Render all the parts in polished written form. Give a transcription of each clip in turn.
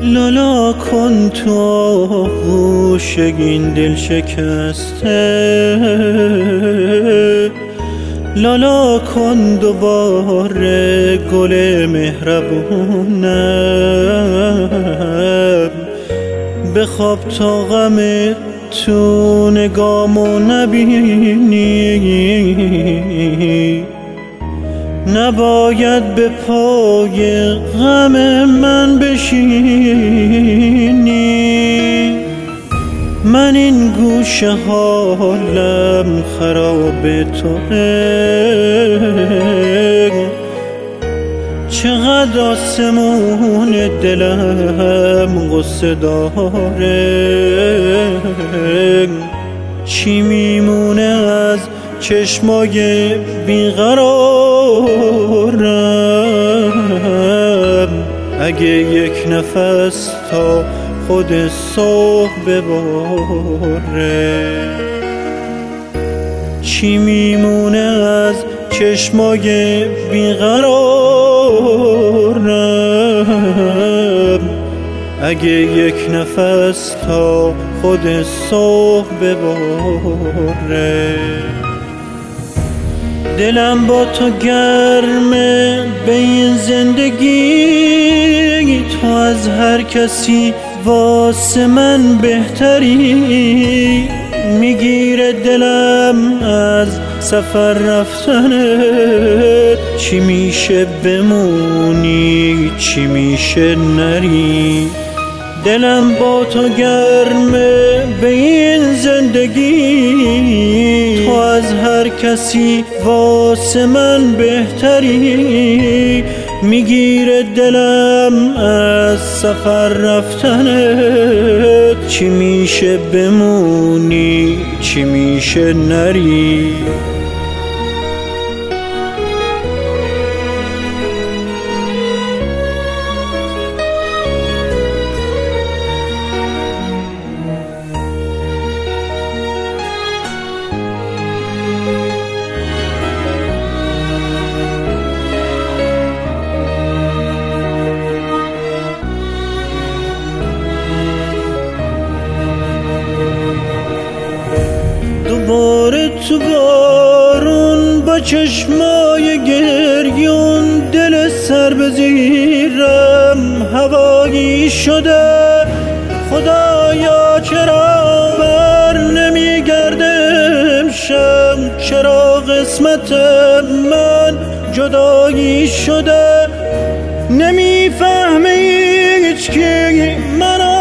لالا کن تو آغوش این دل شکسته، لالا کن دوباره گل مهربونم، بخواب تا غم تو نگامو نبینی، نباید به پای غم من بشینی. من این گوشه حالم خراب توئه، چقدر آسمون دلم غصه داره، چی میمونه از چشمای بیقرارم اگه یک نفس تا خود صبح بباره؟ چی میمونه از چشمای بیقرارم اگه یک نفس تا خود صبح بباره؟ دلم با تو گرمه به این زندگی، تو از هر کسی واسه من بهتری، میگیره دلم از سفر رفتنت، چی میشه بمونی چی میشه نری؟ دلم با تو گرمه به این زندگی، تو از هر کسی واسه من بهتری، میگیره دلم از سفر رفتنت، چی میشه بمونی چی میشه نری؟ دوباره تو بارون با چشمای گریون، دل سر به زیرم هوایی شده، خدایا چرا بر نمیگرده امشب، چرا قسمت من جدایی شده؟ نمیفهمه هیچ کی منو،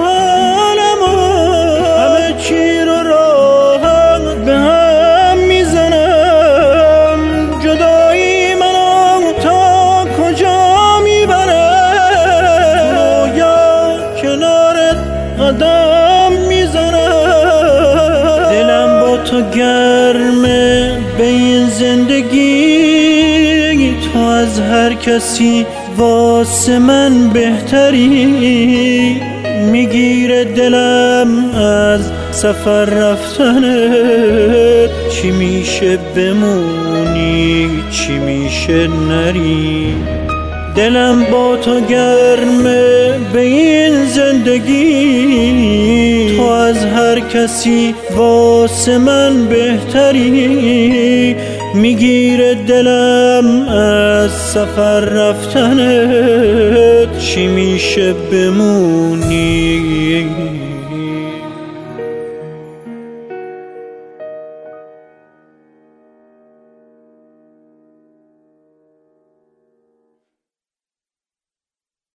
قدم میزنم. دلم با تو گرمه به این زندگی، تو از هر کسی واسه من بهتری، میگیره دلم از سفر رفتنت، چی میشه بمونی چی میشه نری؟ دلم با تو گرمه به این زندگی، تو از هر کسی واسه من بهتری، میگیره دلم از سفر رفتنت، چی میشه بمونی